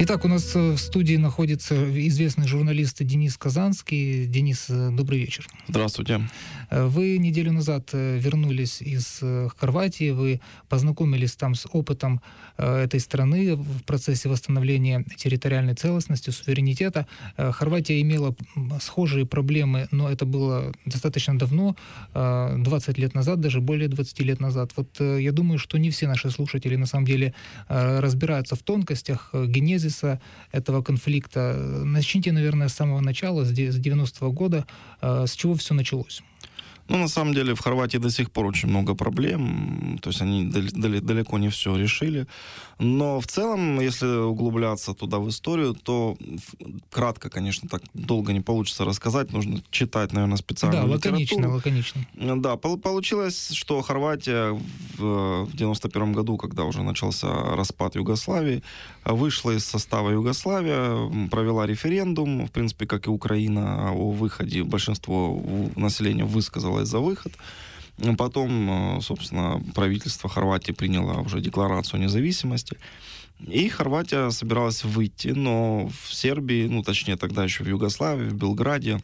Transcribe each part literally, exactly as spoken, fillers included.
Итак, у нас в студии находится известный журналист Денис Казанский. Денис, добрый вечер. Здравствуйте. Вы неделю назад вернулись из Хорватии, вы познакомились там с опытом этой страны в процессе восстановления территориальной целостности, суверенитета. Хорватия имела схожие проблемы, но это было достаточно давно, двадцать лет назад, даже более двадцати лет назад. Вот я думаю, что не все наши слушатели на самом деле разбираются в тонкостях генезиса этого конфликта. Начните, наверное, с самого начала, с девяностого года, с чего все началось. Ну, на самом деле, в Хорватии до сих пор очень много проблем, то есть они далеко не все решили. Но в целом, если углубляться туда в историю, то кратко, конечно, так долго не получится рассказать, нужно читать, наверное, специальную да, литературу. Да, лаконично, лаконично. Да, получилось, что Хорватия в девяносто первом году, когда уже начался распад Югославии, вышла из состава Югославии, провела референдум, в принципе, как и Украина, о выходе. Большинство населения высказалось за выход. Потом, собственно, правительство Хорватии приняло уже декларацию о независимости. И Хорватия собиралась выйти, но в Сербии, ну, точнее, тогда еще в Югославии, в Белграде,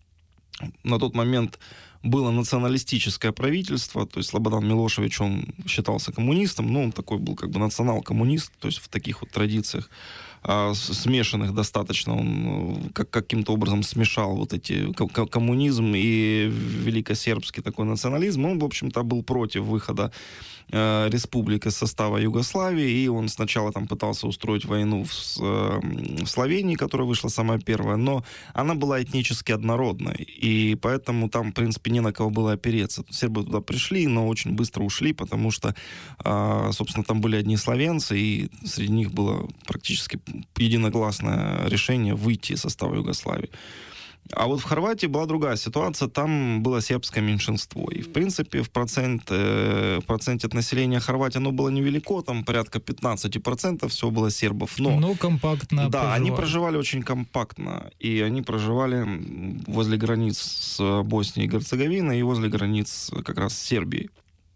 на тот момент было националистическое правительство, то есть Слободан Милошевич, он считался коммунистом, но он такой был как бы национал-коммунист, то есть в таких вот традициях смешанных достаточно, он как, каким-то образом смешал вот эти коммунизм и великосербский такой национализм. Он, в общем-то, был против выхода э, республик из состава Югославии, и он сначала там пытался устроить войну в, э, в Словении, которая вышла самая первая, но она была этнически однородной, и поэтому там, в принципе, не на кого было опереться. Сербы туда пришли, но очень быстро ушли, потому что, э, собственно, там были одни словенцы, и среди них было практически единогласное решение выйти из состава Югославии. А вот в Хорватии была другая ситуация, там было сербское меньшинство. И, в принципе, в, процент, э, в проценте от населения Хорватии оно было невелико, там порядка пятнадцать процентов всего было сербов. Но, но компактно Да, проживали. они проживали очень компактно. И они проживали возле границ с Боснией и Герцеговиной и возле границ как раз с Сербией.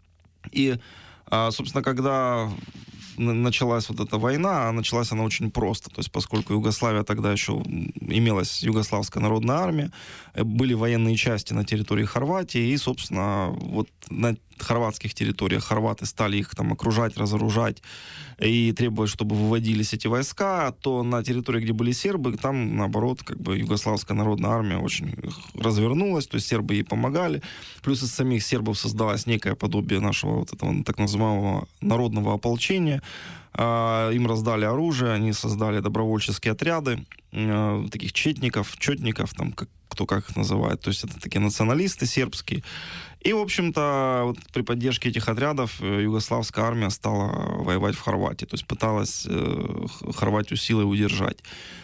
И, собственно, когда началась вот эта война, а началась она очень просто. То есть, поскольку Югославия тогда еще имелась Югославская народная армия, были военные части на территории Хорватии, и, собственно, вот на хорватских территориях хорваты стали их там окружать, разоружать и требовать, чтобы выводились эти войска, то на территории, где были сербы, там, наоборот, как бы Югославская народная армия очень развернулась, то есть сербы ей помогали. Плюс из самих сербов создалось некое подобие нашего вот этого так называемого народного ополчения. Им раздали оружие, они создали добровольческие отряды, таких четников, четников, там, как, кто как их называет. То есть это такие националисты сербские. И, в общем-то, вот при поддержке этих отрядов югославская армия стала воевать в Хорватии. То есть пыталась э, Хорватию силой удержать.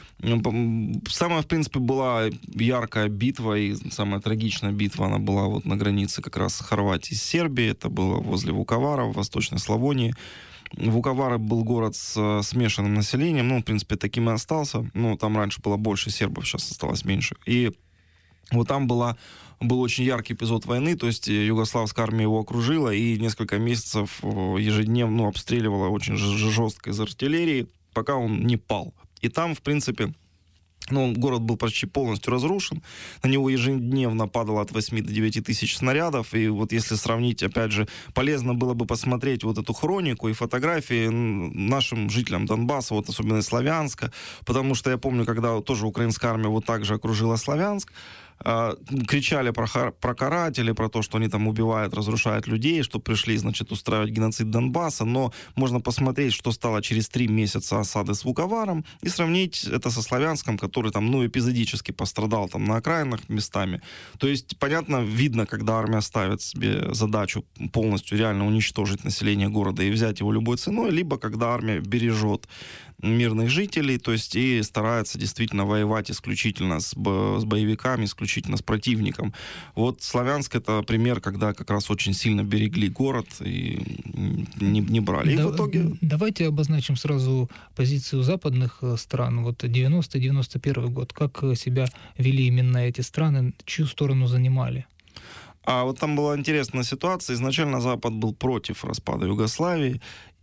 Самая, в принципе, была яркая битва и самая трагичная битва, она была вот на границе как раз Хорватии с Сербией. Это было возле Вуковара, в Восточной Славонии. Вуковар был город с смешанным населением, ну, в принципе, таким и остался. Ну, там раньше было больше сербов, сейчас осталось меньше. И вот там была, был очень яркий эпизод войны, то есть югославская армия его окружила и несколько месяцев ежедневно ну, обстреливала очень жестко из артиллерии, пока он не пал. И там, в принципе, ну, город был почти полностью разрушен, на него ежедневно падало от восьми до девяти тысяч снарядов, и вот если сравнить, опять же, полезно было бы посмотреть вот эту хронику и фотографии нашим жителям Донбасса, вот особенно Славянска, потому что я помню, когда тоже украинская армия вот так же окружила Славянск, кричали про, про карателей, про то, что они там убивают, разрушают людей, что пришли, значит, устраивать геноцид Донбасса, но можно посмотреть, что стало через три месяца осады с Вуковаром и сравнить это со Славянском, который там, ну, эпизодически пострадал там на окраинах местами. То есть, понятно, видно, когда армия ставит себе задачу полностью реально уничтожить население города и взять его любой ценой, либо когда армия бережет мирных жителей, то есть и старается действительно воевать исключительно с, бо- с боевиками, исключительно с противником. Вот Славянск — это пример, когда как раз очень сильно берегли город и не, не брали. И да, в итоге... Давайте обозначим сразу позицию западных стран. Вот девяностый — девяносто первый год. Как себя вели именно эти страны, чью сторону занимали? А вот там была интересная ситуация. Изначально Запад был против распада Югославии,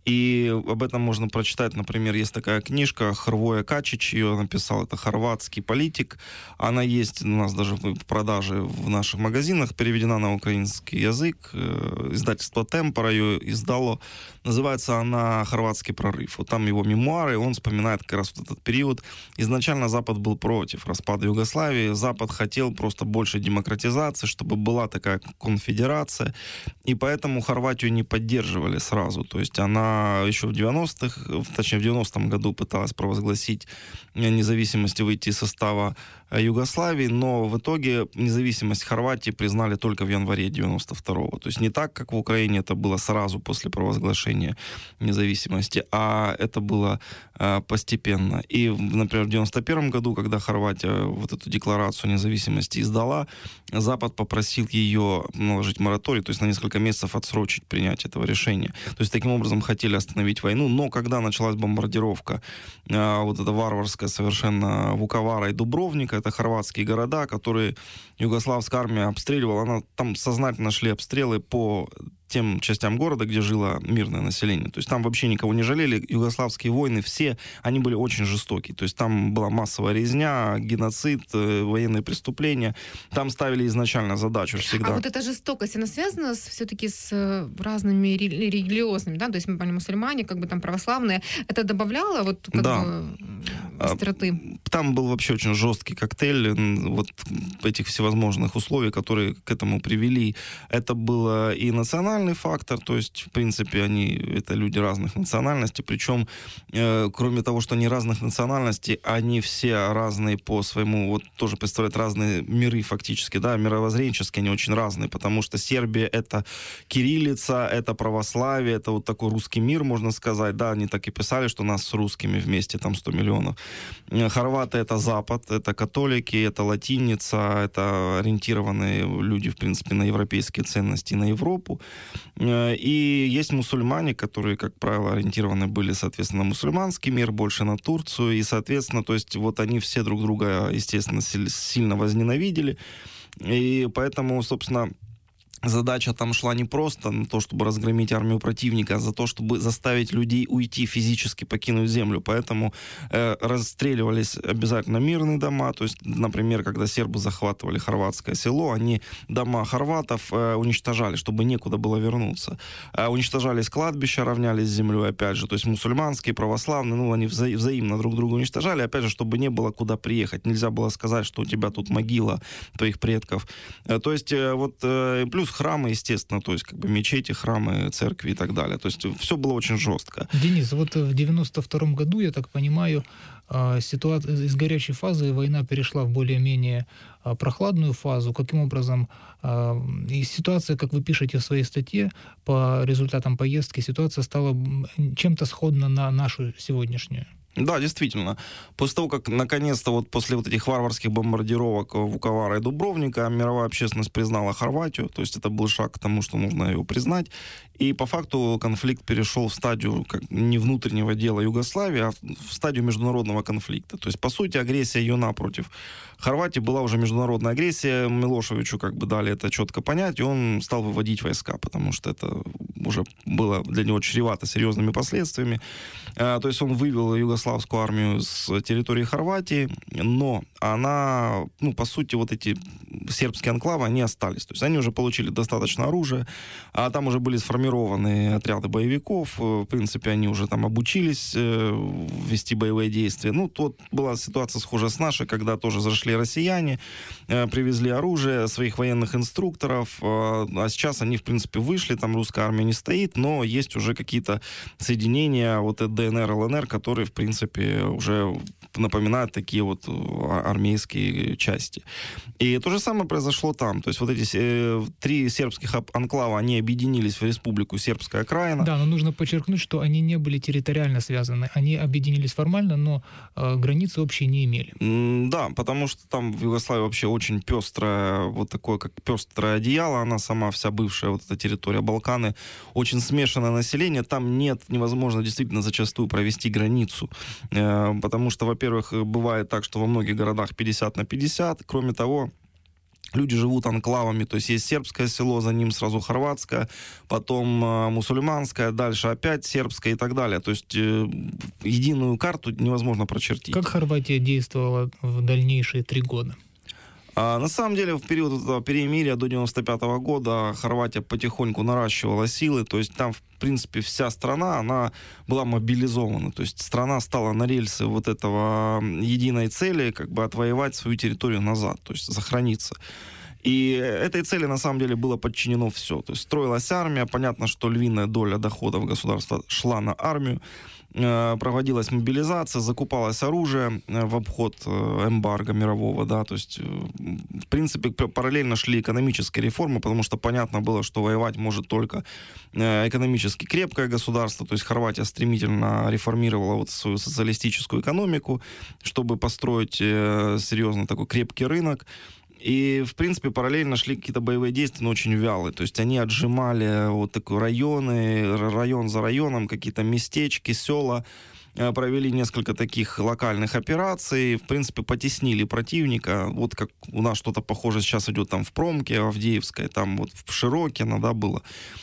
И об этом можно прочитать, например, есть такая книжка Хрвоя Качич, ее написал, это хорватский политик. Она есть у нас даже в продаже в наших магазинах, переведена на украинский язык. Издательство «Темпора» ее издало. Называется она «Хорватский прорыв». Вот там его мемуары, он вспоминает как раз вот этот период. Изначально Запад был против распада Югославии. Запад хотел просто больше демократизации, чтобы была такая конфедерация. И поэтому Хорватию не поддерживали сразу. То есть она еще в девяностых, точнее в девяностом году пыталась провозгласить независимость и выйти из состава Югославии, но в итоге независимость Хорватии признали только в январе девяносто второго. То есть не так, как в Украине это было сразу после провозглашения независимости, а это было э, постепенно. И, например, в девяносто первом году, когда Хорватия вот эту декларацию независимости издала, Запад попросил ее наложить мораторий, то есть на несколько месяцев отсрочить принятие этого решения. То есть таким образом хотели остановить войну, но когда началась бомбардировка, э, вот эта варварская совершенно Вуковара и Дубровника, это хорватские города, которые югославская армия обстреливала. Она, там сознательно шли обстрелы по тем частям города, где жило мирное население. То есть там вообще никого не жалели. Югославские войны все, они были очень жестокие. То есть там была массовая резня, геноцид, военные преступления. Там ставили изначально задачу всегда. А вот эта жестокость, она связана с, все-таки с разными религиозными, да? То есть мы понимаем, мусульмане, как бы там православные. Это добавляло вот как да. бы остроты? Там был вообще очень жесткий коктейль вот этих всевозможных условий, которые к этому привели. Это было и национальное фактор, то есть, в принципе, они, это люди разных национальностей, причем, э, кроме того, что они разных национальностей, они все разные по своему, вот тоже представляют разные миры фактически, да, мировоззренчески они очень разные, потому что Сербия — это кириллица, это православие, это вот такой русский мир, можно сказать, да, они так и писали, что нас с русскими вместе там сто миллионов. Хорваты — это Запад, это католики, это латиница, это ориентированные люди, в принципе, на европейские ценности, на Европу. И есть мусульмане, которые, как правило, ориентированы были, соответственно, на мусульманский мир, больше на Турцию. И, соответственно, то есть вот они все друг друга, естественно, сильно возненавидели. И поэтому, собственно, задача там шла не просто на то, чтобы разгромить армию противника, а за то, чтобы заставить людей уйти, физически покинуть землю. Поэтому э, расстреливались обязательно мирные дома. То есть, например, когда сербы захватывали хорватское село, они дома хорватов э, уничтожали, чтобы некуда было вернуться. Э, уничтожались кладбища, равнялись с землей, опять же. То есть мусульманские, православные, ну, они вза- взаимно друг друга уничтожали, опять же, чтобы не было куда приехать. Нельзя было сказать, что у тебя тут могила твоих предков. Э, то есть, э, вот, э, плюс храмы, естественно, то есть как бы мечети, храмы, церкви и так далее. То есть все было очень жестко. Денис, вот в девяносто втором году, я так понимаю, ситуация из горячей фазы война перешла в более-менее прохладную фазу. Каким образом? И ситуация, как вы пишете в своей статье, по результатам поездки, ситуация стала чем-то сходна на нашу сегодняшнюю. Да, действительно. После того, как наконец-то вот после вот этих варварских бомбардировок Вуковара и Дубровника мировая общественность признала Хорватию, то есть это был шаг к тому, что нужно его признать, и по факту конфликт перешел в стадию как не внутреннего дела Югославии, а в стадию международного конфликта. То есть, по сути, агрессия ЮНА против Хорватии была уже международная агрессия. Милошевичу как бы дали это четко понять, и он стал выводить войска, потому что это уже было для него чревато серьезными последствиями. То есть он вывел югославскую армию с территории Хорватии, но она, ну, по сути, вот эти сербские анклавы, они остались. То есть они уже получили достаточно оружия, а там уже были сформированы отряды боевиков, в принципе, они уже там обучились вести боевые действия. Ну, тут была ситуация схожа с нашей, когда тоже зашли россияне, привезли оружие, своих военных инструкторов, а сейчас они, в принципе, вышли, там русская армия не стоит, но есть уже какие-то соединения, вот ДНР, ЛНР, которые, в принципе, уже напоминают такие вот армейские части. И то же самое произошло там. То есть вот эти э, три сербских анклава, они объединились в республику Сербская окраина. Да, но нужно подчеркнуть, что они не были территориально связаны. Они объединились формально, но э, границы общие не имели. Mm, да, потому что там в Югославии вообще очень пестрое, вот такое, как пестрое одеяло, она сама вся бывшая вот эта территория Балканы, очень смешанное население, там нет, невозможно действительно зачастую провести границу, э, потому что, во-первых, бывает так, что во многих городах пятьдесят на пятьдесят, кроме того, Люди живут анклавами, то есть есть сербское село, за ним сразу хорватское, потом э, мусульманское, дальше опять сербское и так далее. То есть э, единую карту невозможно прочертить. Как Хорватия действовала в дальнейшие три года? А, на самом деле в период этого перемирия до девяносто пятого года Хорватия потихоньку наращивала силы, то есть там в принципе вся страна, она была мобилизована, то есть страна стала на рельсы вот этого единой цели, как бы отвоевать свою территорию назад, то есть сохраниться. И этой цели, на самом деле, было подчинено все. То есть строилась армия, понятно, что львиная доля доходов государства шла на армию, проводилась мобилизация, закупалось оружие в обход эмбарго мирового, да, то есть, в принципе, параллельно шли экономические реформы, потому что понятно было, что воевать может только экономически крепкое государство, то есть Хорватия стремительно реформировала вот свою социалистическую экономику, чтобы построить серьезно такой крепкий рынок. И, в принципе, параллельно шли какие-то боевые действия, но очень вялые. То есть они отжимали вот такие районы, район за районом, какие-то местечки, села. Провели несколько таких локальных операций. В принципе, потеснили противника. Вот как у нас что-то похожее сейчас идет там в Промке, Авдеевской, там вот в Широкино, да, было.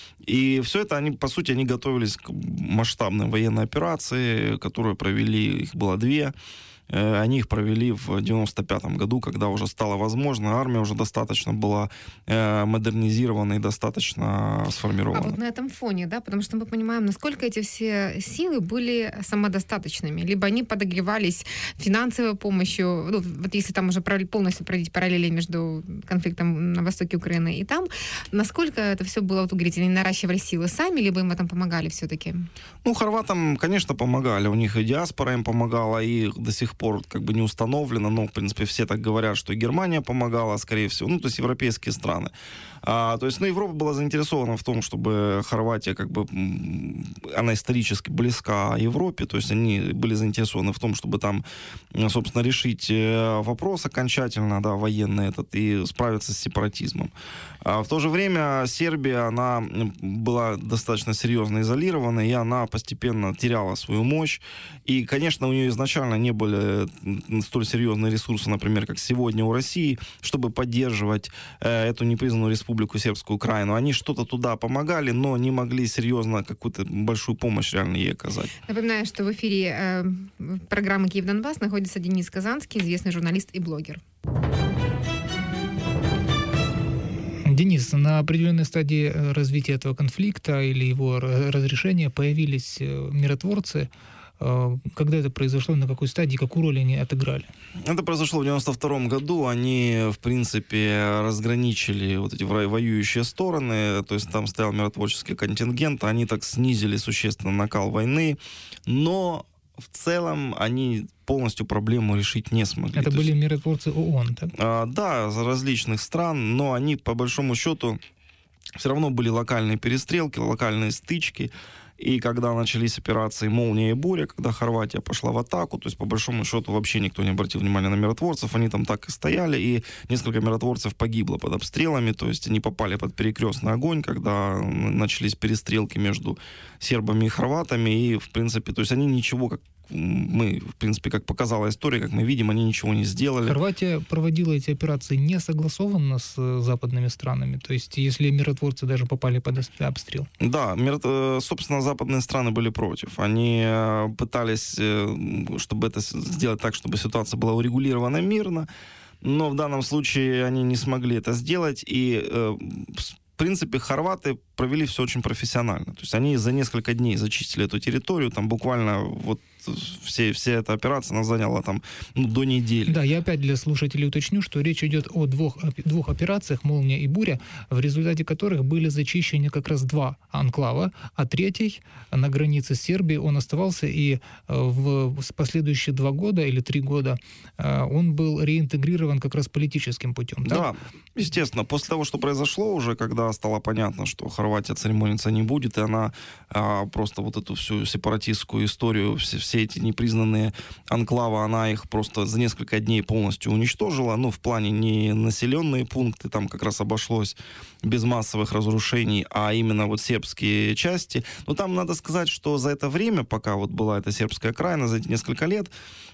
И все это, они, по сути, они готовились к масштабной военной операции, которую провели, их было две. Они их провели в девяносто пятом году, когда уже стало возможно, армия уже достаточно была э, модернизирована и достаточно сформирована. А вот на этом фоне, да, потому что мы понимаем, насколько эти все силы были самодостаточными, либо они подогревались финансовой помощью, ну, вот если там уже полностью проводить параллели между конфликтом на востоке Украины и там, насколько это все было, вот, вы говорите, они наращивали силы сами, либо им этом помогали все-таки? Ну, хорватам, конечно, помогали, у них и диаспора им помогала, и до сих пор пор как бы не установлено, но, в принципе, все так говорят, что и Германия помогала, скорее всего, ну, то есть европейские страны. А, то есть, ну, Европа была заинтересована в том, чтобы Хорватия, как бы, она исторически близка Европе, то есть они были заинтересованы в том, чтобы там, собственно, решить вопрос окончательно, да, военный этот, и справиться с сепаратизмом. А в то же время Сербия, она была достаточно серьезно изолирована, и она постепенно теряла свою мощь, и, конечно, у нее изначально не были столь серьезные ресурсы, например, как сегодня у России, чтобы поддерживать э, эту непризнанную республику Сербскую Украину. Они что-то туда помогали, но не могли серьезно какую-то большую помощь реально ей оказать. Напоминаю, что в эфире э, программы «Киев-Донбасс» находится Денис Казанский, известный журналист и блогер. Денис, на определенной стадии развития этого конфликта или его разрешения появились миротворцы. Когда это произошло, на какой стадии, какую роль они отыграли? Это произошло в девяносто втором году. Они, в принципе, разграничили вот эти воюющие стороны. То есть там стоял миротворческий контингент. Они так снизили существенно накал войны. Но в целом они полностью проблему решить не смогли. Это То были есть, миротворцы ООН, так? А, да, из различных стран, но они, по большому счету, все равно были локальные перестрелки, локальные стычки. И когда начались операции «Молния» и «Буря», когда Хорватия пошла в атаку, то есть, по большому счету, вообще никто не обратил внимания на миротворцев, они там так и стояли, и несколько миротворцев погибло под обстрелами, то есть они попали под перекрестный огонь, когда начались перестрелки между сербами и хорватами, и, в принципе, то есть они ничего, как мы, в принципе, как показала история, как мы видим, они ничего не сделали. Хорватия проводила эти операции не согласованно с западными странами, то есть если миротворцы даже попали под обстрел? Да, собственно, западные страны были против. Они пытались, чтобы это сделать так, чтобы ситуация была урегулирована мирно, но в данном случае они не смогли это сделать, и в принципе, хорваты провели все очень профессионально. То есть они за несколько дней зачистили эту территорию, там буквально вот все, вся эта операция, она заняла там ну, до недели. Да, я опять для слушателей уточню, что речь идет о двух, двух операциях «Молния» и «Буря», в результате которых были зачищены как раз два анклава, а третий на границе с Сербией он оставался, и в последующие два года или три года он был реинтегрирован как раз политическим путем. Да, да, естественно. После того, что произошло уже, когда стало понятно, что Хорватия церемониться не будет, и она а, просто вот эту всю сепаратистскую историю, все, все эти непризнанные анклавы, она их просто за несколько дней полностью уничтожила. Ну, в плане не населенные пункты, там как раз обошлось без массовых разрушений, а именно вот сербские части. Но там надо сказать, что за это время, пока вот была эта сербская окраина, за эти несколько лет,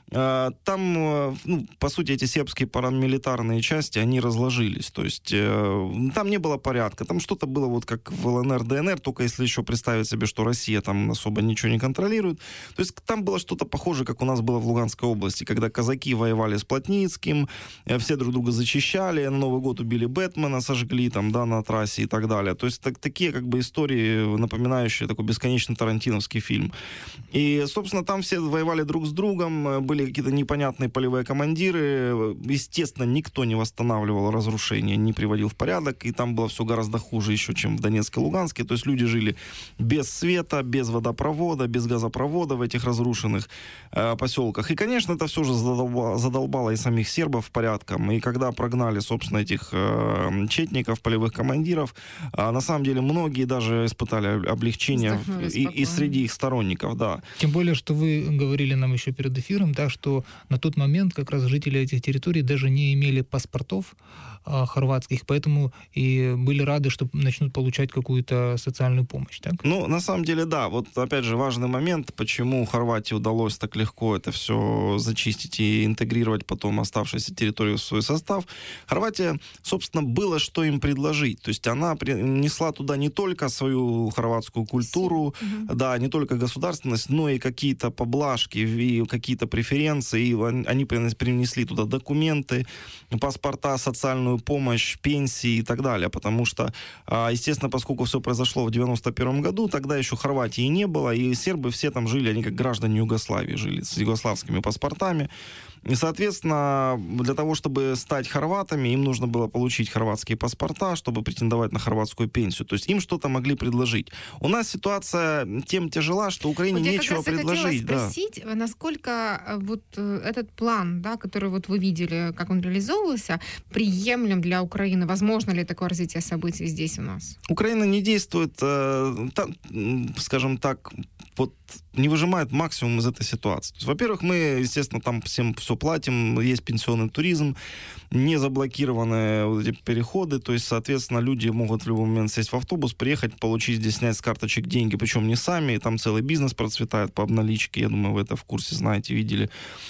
там, ну, по сути, эти сербские парамилитарные части, они разложились. То есть там не было порядка. Там что-то было вот как в ЛНР, ДНР, только если еще представить себе, что Россия там особо ничего не контролирует. То есть там было что-то похожее, как у нас было в Луганской области, когда казаки воевали с Плотницким, все друг друга зачищали, на Новый год убили Бэтмена, сожгли там, да, на трассе и так далее. То есть так, такие как бы истории, напоминающие такой бесконечный тарантиновский фильм. И, собственно, там все воевали друг с другом, были какие-то непонятные полевые командиры. Естественно, никто не восстанавливал разрушения, не приводил в порядок, и там было все гораздо хуже еще, чем в Донецке и Луганске. То есть люди жили без света, без водопровода, без газопровода в этих разрушенных э, поселках. И, конечно, это все же задолбало, задолбало и самих сербов порядком. И когда прогнали, собственно, этих э, четников, полевых командиров, э, на самом деле многие даже испытали облегчение и, и среди их сторонников, да. Тем более, что вы говорили нам еще перед эфиром, да, что на тот момент как раз жители этих территорий даже не имели паспортов а, хорватских, поэтому и были рады, что начнут получать какую-то социальную помощь, так? Ну, на самом деле, да. Вот, опять же, важный момент, почему Хорватии удалось так легко это все зачистить и интегрировать потом оставшиеся территории в свой состав. Хорватия, собственно, было что им предложить. То есть она несла туда не только свою хорватскую культуру, угу. да, не только государственность, но и какие-то поблажки, и какие-то преференции. И они принесли туда документы, паспорта, социальную помощь, пенсии и так далее. Потому что, естественно, поскольку все произошло в девяносто первом году, тогда еще Хорватии не было, и сербы все там жили, они как граждане Югославии жили, с югославскими паспортами. И, соответственно, для того, чтобы стать хорватами, им нужно было получить хорватские паспорта, чтобы претендовать на хорватскую пенсию. То есть им что-то могли предложить. У нас ситуация тем тяжела, что Украине вот нечего предложить. Я хотела спросить, да. насколько вот этот план, да, который вот вы видели, как он реализовывался, приемлем для Украины? Возможно ли такое развитие событий здесь у нас? Украина не действует, э, та, скажем так, вот не выжимает максимум из этой ситуации. То есть, во-первых, мы, естественно, там всем все платим, есть пенсионный туризм, не заблокированы вот эти переходы, то есть, соответственно, люди могут в любой момент сесть в автобус, приехать, получить здесь, снять с карточек деньги, причем не сами, и там целый бизнес процветает по обналичке, я думаю, вы это в курсе знаете, видели.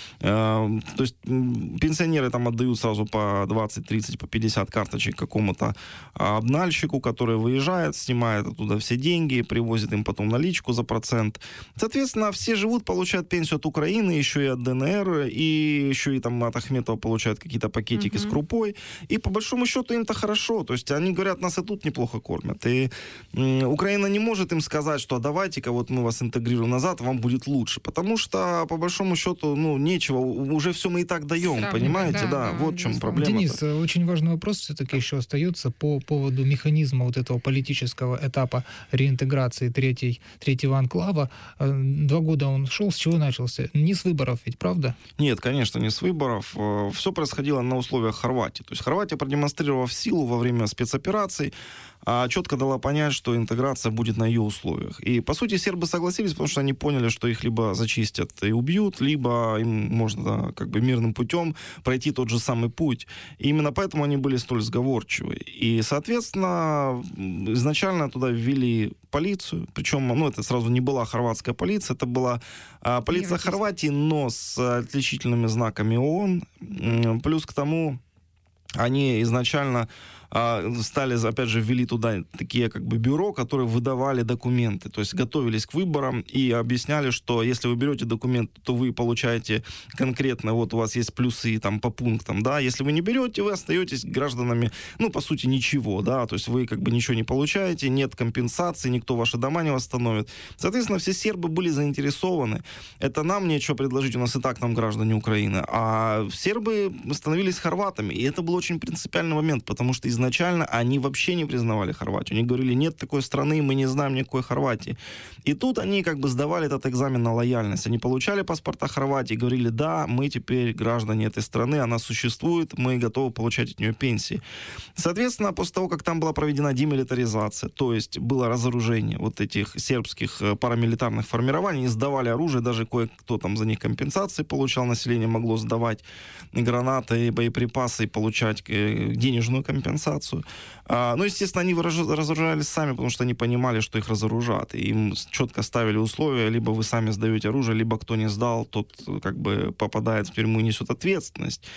То есть пенсионеры там отдают сразу по двадцать, тридцать, по пятьдесят карточек какому-то обнальщику, который выезжает, снимает оттуда все деньги, привозит им потом наличку за процент. Соответственно, все живут, получают пенсию от Украины, еще и от ДНР, и еще и там от Ахметова получают какие-то пакетики uh-huh. с крупой. И по большому счету им-то хорошо. То есть они говорят, нас и тут неплохо кормят. И м, Украина не может им сказать, что давайте-ка вот мы вас интегрируем назад, вам будет лучше. Потому что по большому счету, ну, нечего, уже все мы и так даем, Сравнивать, понимаете? Да, да, да, вот в чем проблема. Денис, очень важный вопрос все-таки еще остается по поводу механизма вот этого политического этапа реинтеграции третьей, третьего анклава. Два года он шел, с чего начался? Не с выборов ведь, правда? Нет, конечно, не с выборов. Все происходило на условиях Хорватии. То есть Хорватия, продемонстрировав силу во время спецопераций, четко дала понять, что интеграция будет на ее условиях. И, по сути, сербы согласились, потому что они поняли, что их либо зачистят и убьют, либо им можно, да, как бы мирным путем пройти тот же самый путь. И именно поэтому они были столь сговорчивы. И, соответственно, изначально туда ввели полицию, причем, ну, это сразу не была хорватская полиция, это была а, полиция Хорватии, но с отличительными знаками ООН. Плюс к тому, они изначально стали, опять же, ввели туда такие как бы бюро, которые выдавали документы, то есть готовились к выборам и объясняли, что если вы берете документ, то вы получаете конкретно, вот у вас есть плюсы там по пунктам, да, если вы не берете, вы остаетесь гражданами, ну, по сути, ничего, да, то есть вы как бы ничего не получаете, нет компенсации, никто ваши дома не восстановит. Соответственно, все сербы были заинтересованы. Это нам нечего предложить, у нас и так там граждане Украины, а сербы становились хорватами, и это был очень принципиальный момент, потому что изначально они вообще не признавали Хорватию. Они говорили, нет такой страны, мы не знаем никакой Хорватии. И тут они как бы сдавали этот экзамен на лояльность. Они получали паспорта Хорватии, говорили, да, мы теперь граждане этой страны, она существует, мы готовы получать от нее пенсии. Соответственно, после того, как там была проведена демилитаризация, то есть было разоружение вот этих сербских парамилитарных формирований, они сдавали оружие, даже кое-кто там за них компенсации получал, население могло сдавать гранаты, боеприпасы и получать денежную компенсацию. Ну, естественно, они разоружались сами, потому что они понимали, что их разоружат. Им четко ставили условия, либо вы сами сдаете оружие, либо кто не сдал, тот как бы попадает в тюрьму и несет ответственность.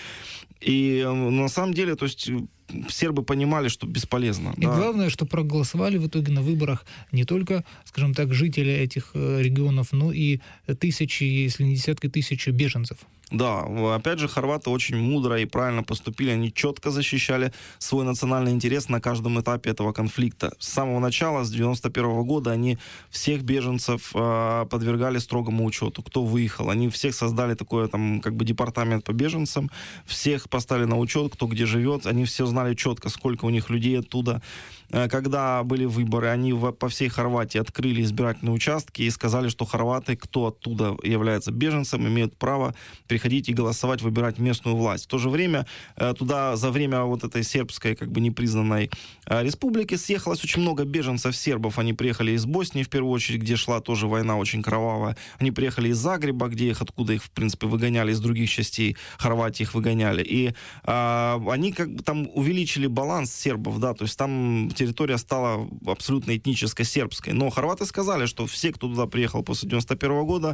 И на самом деле, то есть сербы понимали, что бесполезно. И да. главное, что проголосовали в итоге на выборах не только, скажем так, жители этих регионов, но и тысячи, если не десятки тысяч беженцев. Да, опять же, хорваты очень мудро и правильно поступили. Они четко защищали свой национальный интерес на каждом этапе этого конфликта. С самого начала, с девяносто первого года, они всех беженцев э, подвергали строгому учету, кто выехал. Они всех создали такой там, как бы департамент по беженцам, всех поставили на учет, кто где живет. Они все знали четко, сколько у них людей оттуда. Когда были выборы, они по всей Хорватии открыли избирательные участки и сказали, что хорваты, кто оттуда является беженцем, имеют право приходить и голосовать, выбирать местную власть. В то же время туда за время вот этой сербской, как бы непризнанной республики съехалось очень много беженцев сербов. Они приехали из Боснии, в первую очередь, где шла тоже война очень кровавая. Они приехали из Загреба, где их, откуда их, в принципе, выгоняли, из других частей Хорватии их выгоняли. И а, они как бы там увеличили баланс сербов, да, то есть там территория стала абсолютно этнически сербской. Но хорваты сказали, что все, кто туда приехал после девяносто первого года,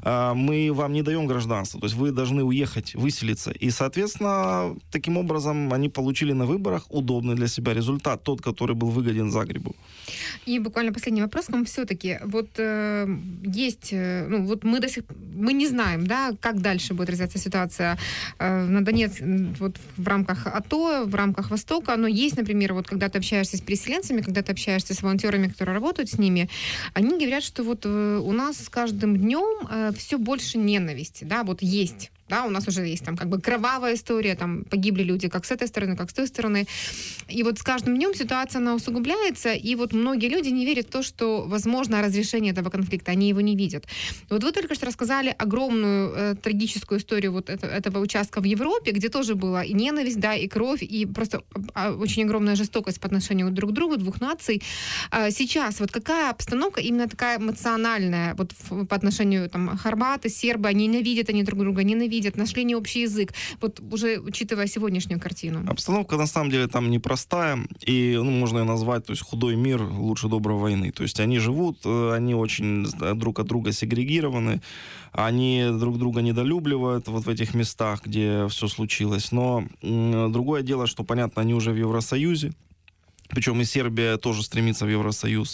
мы вам не даем гражданство. То есть вы должны уехать, выселиться. И, соответственно, таким образом они получили на выборах удобный для себя результат, тот, который был выгоден Загребу. И буквально последний вопрос к вам все-таки. Вот э, есть, э, ну вот мы до сих мы не знаем, да, как дальше будет развиваться ситуация э, на Донецк вот в рамках АТО, в рамках Востока, но есть, например, вот когда ты общаешься с переселенцами, когда ты общаешься с волонтерами, которые работают с ними, они говорят, что вот э, у нас с каждым днем э, все больше ненависти, да, вот есть. Да, у нас уже есть там как бы кровавая история, там погибли люди как с этой стороны, как с той стороны. И вот с каждым днем ситуация, она усугубляется, и вот многие люди не верят в то, что возможно разрешение этого конфликта, они его не видят. Вот вы только что рассказали огромную э, трагическую историю вот это, этого участка в Европе, где тоже была и ненависть, да, и кровь, и просто э, очень огромная жестокость по отношению друг к другу, двух наций. А сейчас вот какая обстановка именно такая эмоциональная вот в, по отношению там хорваты, сербы, они ненавидят они друг друга, ненавидят, нашли не общий язык, вот уже учитывая сегодняшнюю картину. Обстановка на самом деле там непростая, и ну, можно ее назвать, то есть худой мир лучше доброй войны. То есть они живут, они очень друг от друга сегрегированы, они друг друга недолюбливают вот в этих местах, где все случилось. Но м- другое дело, что, понятно, они уже в Евросоюзе, причем и Сербия тоже стремится в Евросоюз.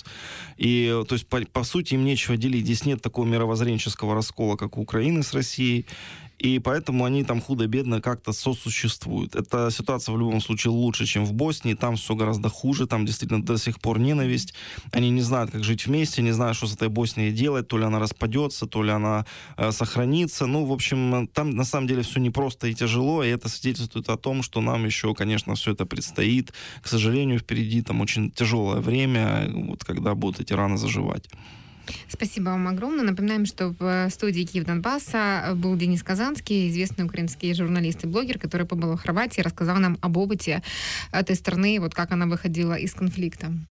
И, то есть, по, по сути, им нечего делить. Здесь нет такого мировоззренческого раскола, как у Украины с Россией. И поэтому они там худо-бедно как-то сосуществуют. Эта ситуация в любом случае лучше, чем в Боснии. Там все гораздо хуже. Там действительно до сих пор ненависть. Они не знают, как жить вместе, не знают, что с этой Боснией делать. То ли она распадется, то ли она э, сохранится. Ну, в общем, там на самом деле все непросто и тяжело. И это свидетельствует о том, что нам еще, конечно, все это предстоит. К сожалению, впереди там очень тяжелое время, вот когда будут эти раны заживать. Спасибо вам огромное. Напоминаем, что в студии Киев Донбасса был Денис Казанский, известный украинский журналист и блогер, который побыл в Хорватии, рассказал нам об опыте этой страны, вот как она выходила из конфликта.